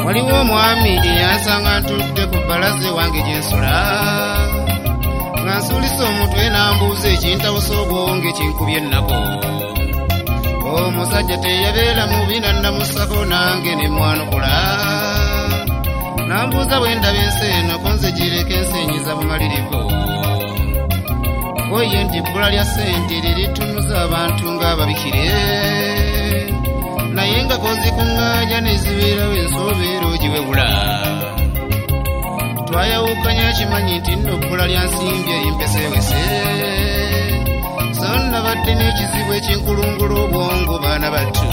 waliwo omwami eyansanga ntudde ku bbalaza wange gye nsula nga nsuulisa omutwe n'ambuuza ekintawusa obwonge kinkubye ennako. Omusajja teyabeera mubi nannamusako nange ne mwanukula nambuuza bwe ndaba ensi eno ko nze gireka ensenyiza bumalirivu. Oye nti ebbula lya ssente liritunuza abantu ng'ababikire naye nga kozikuŋŋaanya ne zibeerawo ensobeera ogiwebula. Twayawukanya kimanyi nti nno ebbula lya nsimbye empesewese so nabadde n'ekizibu ekinkulungula obwongo baana battu.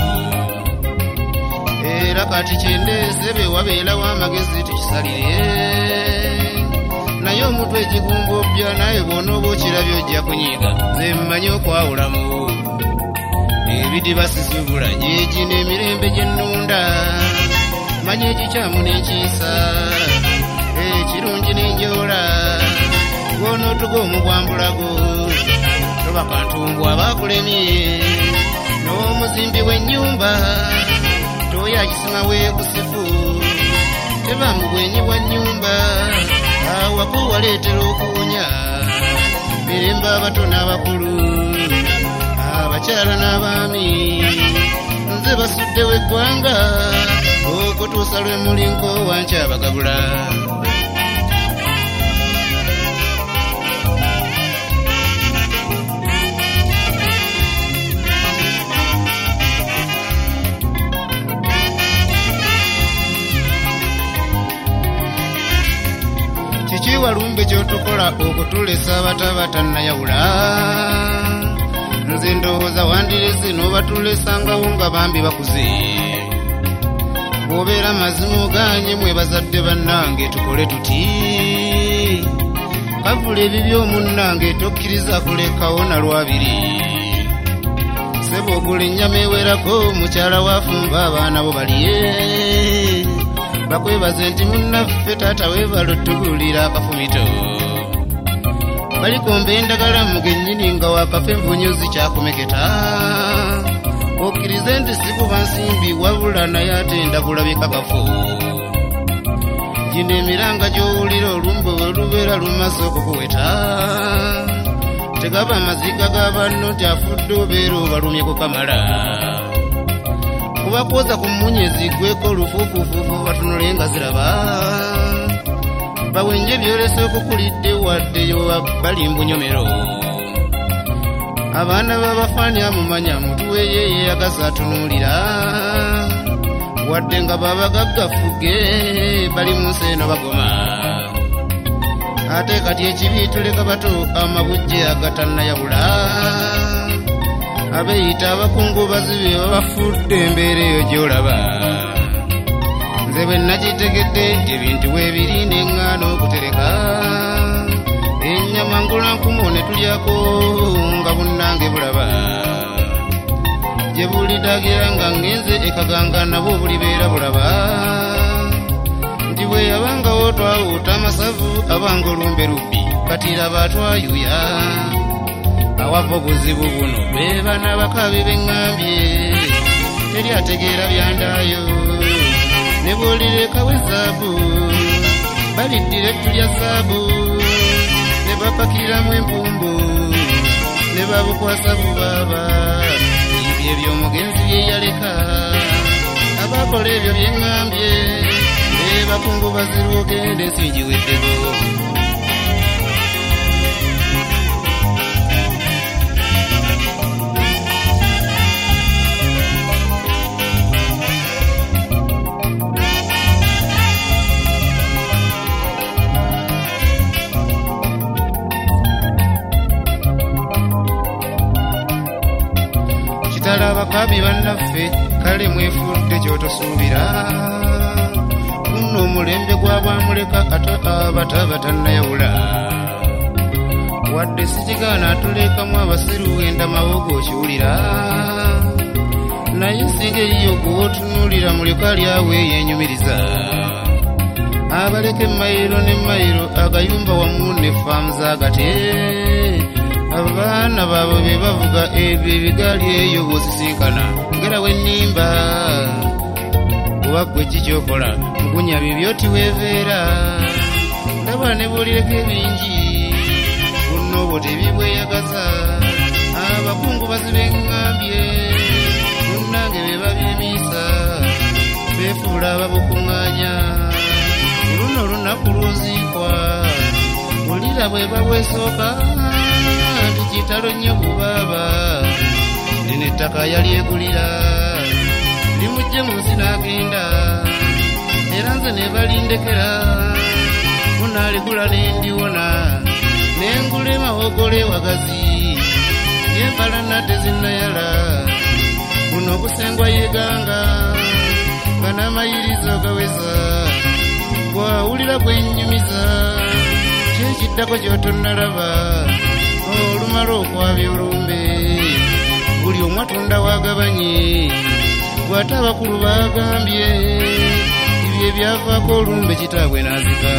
Era kati kyendeese be wabeerawo amagezi tukisalire naye omutwe ekigumbobbya naye bw'onooba okirabye ojja kunyiiga nze mmanyi okwawulamu ebidiba sisubula gyeegi n'emirembe gye nnunda manyi ekikyamu n'ekiisa ekirungi n'enjoola gw'onootuga omugwambulago toba kantumbwa abaakulemye n'omuzimbi w'ennyumba toya akisima weekusifu teba mu bwenyi bwa nnyumba awako waleetera okuwunya mirembe abato n'abakulu abakyala n'abaami nze basuddewo eggwanga okutuusa lwe mulinko wankyabagabula. Kiki walumbe ky'otukola okutulesa abatabannayawula? Nze ndowooza wandireze n'obatulesangaawo nga bambi bakuze. Bw'obeera mazima oganye mwe bazadde bannange tukole tuti kavula ebibyo munnange tokkiriza kulekawo na lwabiri. Ssebo ogula ennyama ewerako mukyala wafumba abaana bo balye bakwebaze nti munnaffe taata weebala ottugulira akafumito. Balikomba endagala mugennyini nga wakafa envunyuzi kyakumeketa okkirize nti sikuba nsimbi wabula naye ate ndabulabe kakafu. Gino emiranga gy'owulira olumbe bwe lubeera lumaze okukuweta tegaba amaziga g'abanno nti afudde obeera obalumye ku kamala. Kuba kwoza ku mmunyezi gweko olufuufuufuufu batunule nga ziraba bawenje byolese okukulidde waddeyo bali mbunyomero. Abaana b'abafaani amumanya mutuwe yeeyeyagaza atunuulira wadde nga babagaggafuge bali mu nsi eno bagoma. Ate kati ekibi tuleka bato amabujje agatannayawula abeeyita abakungubazi be babafudde embeera eyo gy'olaba. Nze bwe nakitegedde ebintu weebiri n'eŋŋaano okutereka ennyama ngulankumu ne tulyako nga bunnange bulaba. Gye bulidagira nga ngenze ekaganga nabwo bulibeera bulaba nti bwe yabangawo twawuuta amasavu abanga olumbe lubbi kati laba twayuya. Awava obuzibu buno be baana bakabi beŋŋambye teri ategeera byandaayo ne bw'olirekawo ezaabu baliddira ettu lya zaabu ne bapakiramu empumbu ne babukwasa bubaaba. Ebyo eby'omugenzi bye yaleka abakola ebyo bye ŋŋambye be bakungubazi lw'ogenda ensi giweddeko. Kitala abakabi bannaffe kale mwefudde ky'otosuubira nno omulembe gw'abamuleka ate abata batannayawula. Wadde sikigaana atulekamu abasiru wenda mawogo okiwulira naye singa eriyo gw'otunuulira muleka lyawe yeenyumiriza. Abaleka emayiro n'emayiro agayumba wamu ne faamu z'agate abaana baabwe be bavuga ebyo ebigaali eyo bw'osisinkana ngera we nnimba. Kuba ggwe kikyokola bunya bibyoti weveera ndaba ne bulireko ebingi buno bwo tebibweyagaza abakungu bazibeŋŋambye munnange be babyemiisa beefuula babukuŋŋaanya luno olunaku lwoziikwa bulira bwe babwesooka nti kitalo nnyo bubaaba lino ettaka yalyegulira limujje mu nsi n'agenda era nze ne balindekera munaaligula nendiwona nengule mawogole wagazi yempalana tezinnayala buno obusengwa yeganga nga n'amayirizo gaweza gwawulira gwennyumiza kyekiddako kyotonnalaba olumala okwabya olumbe buli omu atunda wagabanye bw'ate abakulu bagambye ibyo ebyavaako olumbe kitaabwe n'azika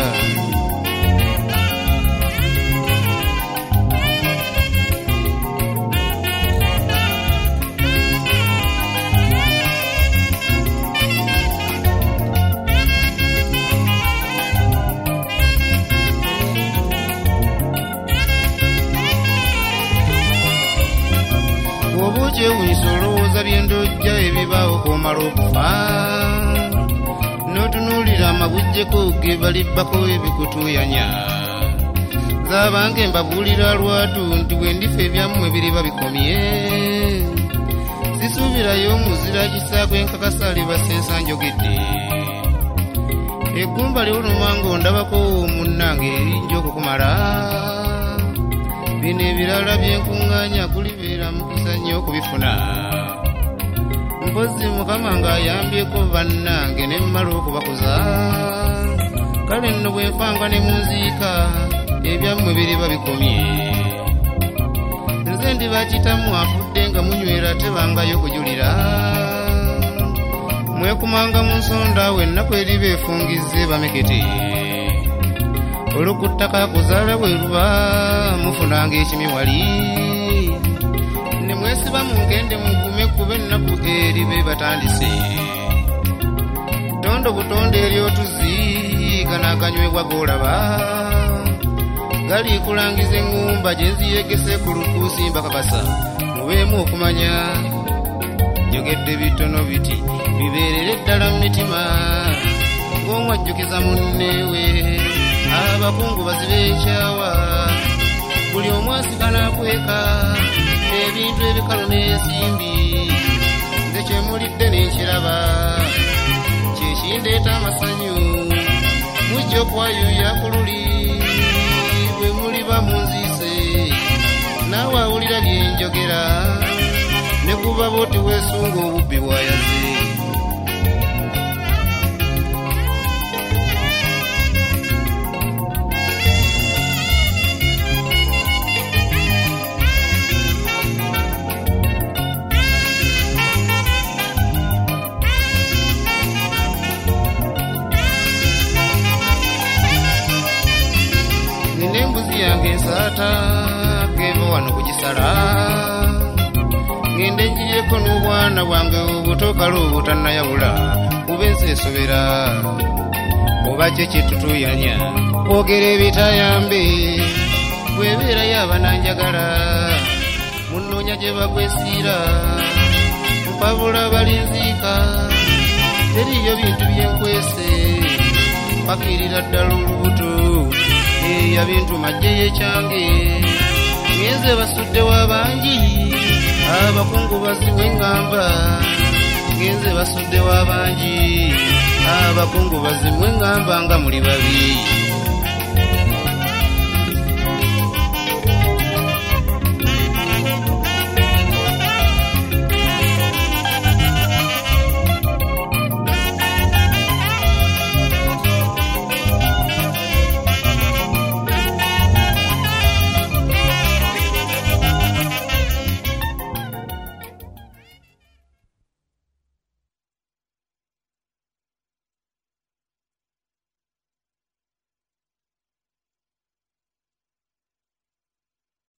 obukyewunyisa olowooza byendojja ebibaawo komala okufa n'otunuulira amabujjeko ge balibbako ebikutuyanya zaabange mbabuulira lwatu nti bwe ndifa ebyammwe biriba bikomye sisuubirayo muzira kisaako enkakasa libasesa njogedde eggumba liwuluma ng'ondabako munnange erinja okukumala bino ebirala byenkuŋŋaanya kulibeera mukisa nnyo okubifuna mpozi mukama ng'ayambyeko bannange ne mmala okubakuza kale nno bwe nfanga ne munziika ebyammwe biriba bikomye nze ndibakitamu afudde nga munywera tebangayo kujulira mwekumanga mu nsonda we ennaku eriba efungizze bamekete olukuttaka kuzaala bwe luba mufunanga ekimiwali ne mwesiba mungende mugume kuba ennaku eribe batandise tondo butonde eryotuzi ganaaganywebwa goolaba gali kulangiza eŋŋumba gye nziyegese ku lukuusi mbakakasa mubeemu okumanya njogedde bitono biti bibeerere ddala mu mitima ng'omwajjukiza munneewe abakungu bazibe ekyawa buli omu asikanakweka ebintu ebikalu n'ensimbi nze kyemulidde n'ekiraba kyekindeeta amasanyu mujja okwayuya ku luli bwe muliba munziise naawe awulira byenjogera ne kuba booti weesunga obubbi bwayaze n'embuzi yange ensaata geva wano kugisala ngende ngiryeko n'obwana bwange obutokala obutannayawula kuba ensi esobera oba kye kyetutuyanya kwogera ebitayambe bwebeerayo abananjagala munnoonya gye bakwesiira mpabula balinziika teriyo bintu byenkwese pakirira ddala olubuto eya bintu majje yekyange ngenze basudde w'abangi abakungu baziwe ngamba ngenze basudde w'abangi abakungu bazimwe ngamba nga muli babi